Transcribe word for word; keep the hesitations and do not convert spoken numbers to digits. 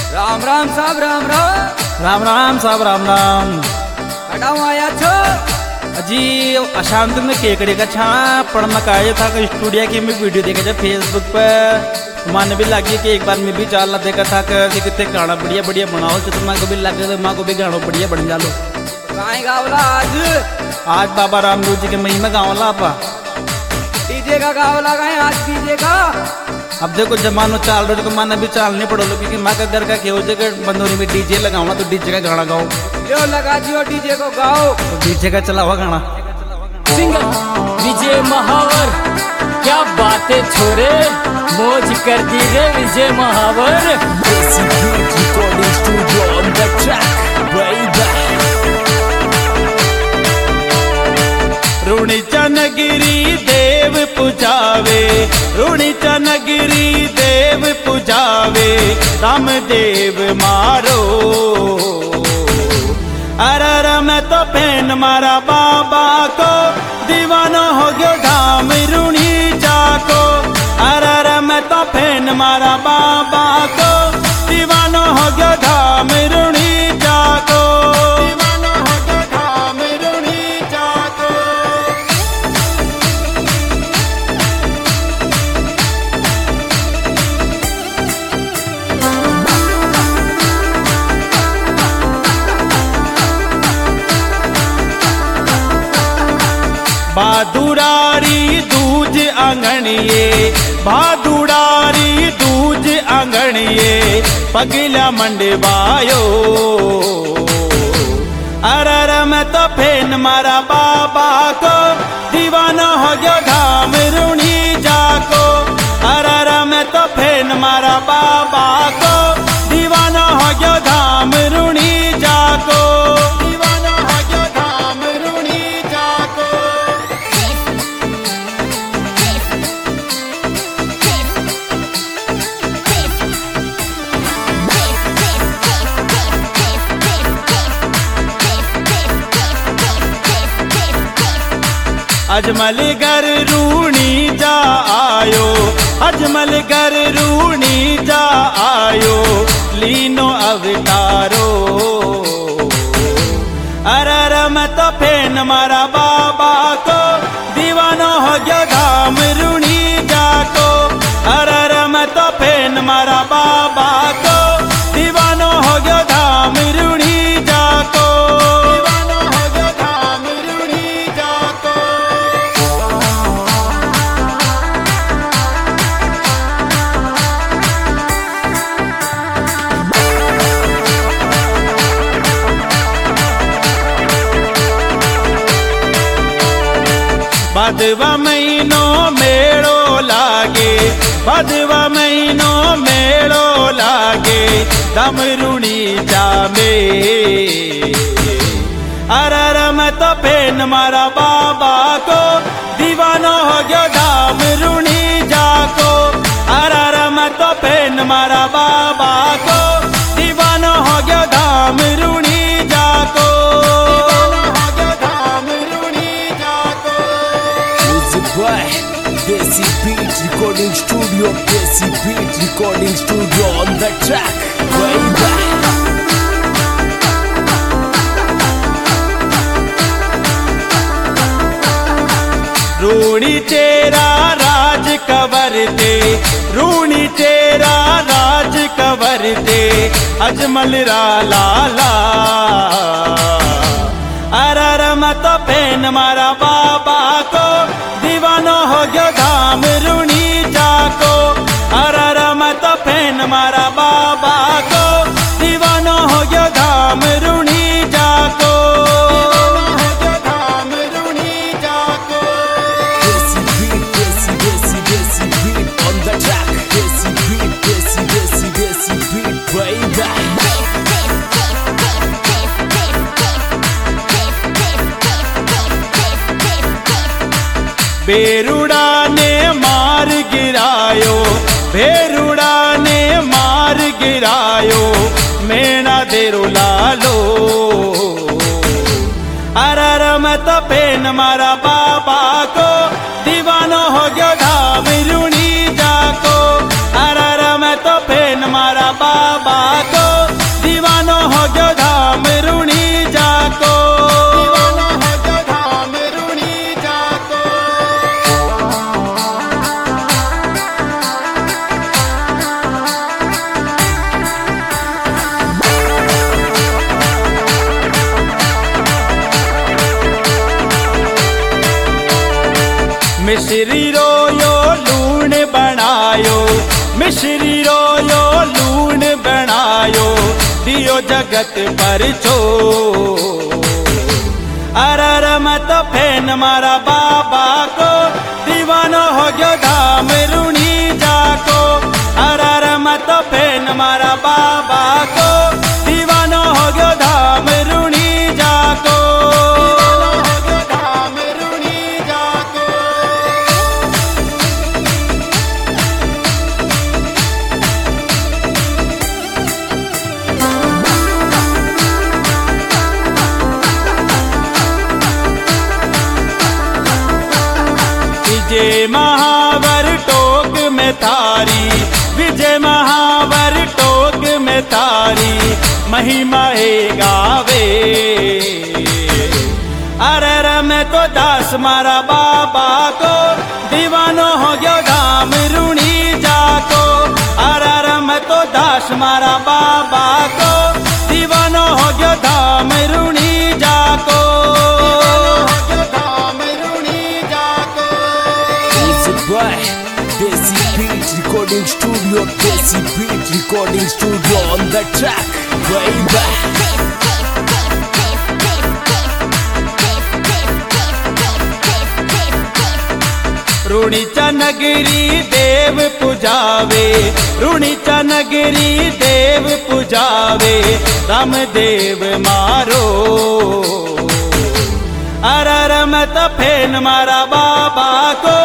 राम राम साहब राम राम राम राम साहब राम राम। कटाऊ आया छो जी अशांत में केकड़े का छा पण मकाया था कि स्टूडियो की मैं वीडियो देखा था फेसबुक पर। माने भी लगी कि एक बार मैं भी चाल देखा था कि कितने गाना बढ़िया बढ़िया बनाओ तो माँ को भी लगे तो माँ को भी गाना बढ़िया बन जालो। कहाँ गावला आज आज बाबा रामदेव जी के महीने में गावला आपा डीजे का गावला गए आज डीजे का। अब देखो जमानो चाल रहे तो माना भी चाल नहीं पड़ो क्योंकि माँ का घर का क्यों जगह बंदोरी में डीजे लगाऊंगा तो डीजे का गाना गाओ। लो लगा जियो डीजे को गाओ तो डीजे का चला हुआ गाना। सिंगर विजय महावर क्या बातें छोरे मौज कर दी रे Vijay Mahawar. Recording studio on the track. रुणी चनगिरी देव पुजावे रुणी चनगिरी देव पुजावे रामदेव मारो। अरे मैं तो फैन मारा बाबा को दीवाना हो गयो धाम रुणी जाको। अरे मैं तो फैन मारा बाबा को दीवाना हो गयो धाम रुणी जाको। दीवाना हो गयो धाम रुणी जाको। बहादुरारी दूज आंगणिए बहादुरारी दूज आंगणिए पगला मंडवायो। अरे मैं तो फैन मारा बाबा को दीवाना हो गया धाम रुणी जाको। अरे मैं तो फैन मारा बाबा को दीवाना हो गया धाम रुणी जाको। दीवाना हो गया धाम रुणी जाको। अजमल घर रूणी जा आयो अजमल घर रूणी जा आयो लीनो अवतारो। अरे मैं तो फैन मारा बाबा को दीवाना हो गया धाम रुणी जाको। अरे मैं तो फैन मारा बाबा को दीवाना हो गया धाम रुणी जाको। दीवाना हो गया धाम रुणी जाको। भदवा महीनो मेड़ो लागे भदवा महीनो मेड़ो लागे दम रुणी जामे। अरे मैं तो फैन मारा बाबा को दीवाना हो गया धाम रुणी जाको। अरे मैं तो फैन मारा बाबा को दीवाना हो गया धाम रुणी जाको। Desi Beat Recording Studio, Desi Beat Recording Studio on the track. Way back. रूणी तेरा राज कवरते रूणी तेरा राज कवरते अजमल रा लाला। अरे मैं तो फैन मारा बाबा को दीवाना हो गया धाम रुणी जाको। अरे मैं तो फैन मारा बाबा को दीवाना हो गया धाम रुणी जाको। दीवाना हो गया धाम रुणी जाको। Desi Beat, Desi Desi Desi Beat on the track. Desi Beat, Desi Desi Desi Beat, way back. बेरुड़ा ने मार गिरायो बेरुड़ा ने मार गिरायो मेना देरो लालो। अरे मैं तो फैन मारा बाबा को दीवाना हो गया धाम रुणी जाको। अरे मैं तो फैन मारा बाबा को मिश्री रोयो लूण बनायो, मिश्री रोयो लूण बनायो, दियो जगत पर छो। अरर मत फेन मारा बाबा को, दीवानो हो गयो धाम रूणी जाको। अरर मत फेन मारा बाबा को, दीवानो हो गयो धाम रूणी जाको। विजय महावर टोक में थारी, विजय महावर टोक में थारी, महिमा है गावे। अरर मैं तो दास मारा बाबा को, दीवानो हो गयो धाम रूणी जाको। अरर मैं तो दास मारा बाबा को, दीवानो हो गयो धाम रूणी जाको। By Desi Beat Recording Studio, Desi Beat Recording Studio on the track, baby. रूणीचा नगरी देव पुजावे, रूणीचा नगरी देव पुजावे, रामदेव मारो। अरर मत फेन मारा बाबा को,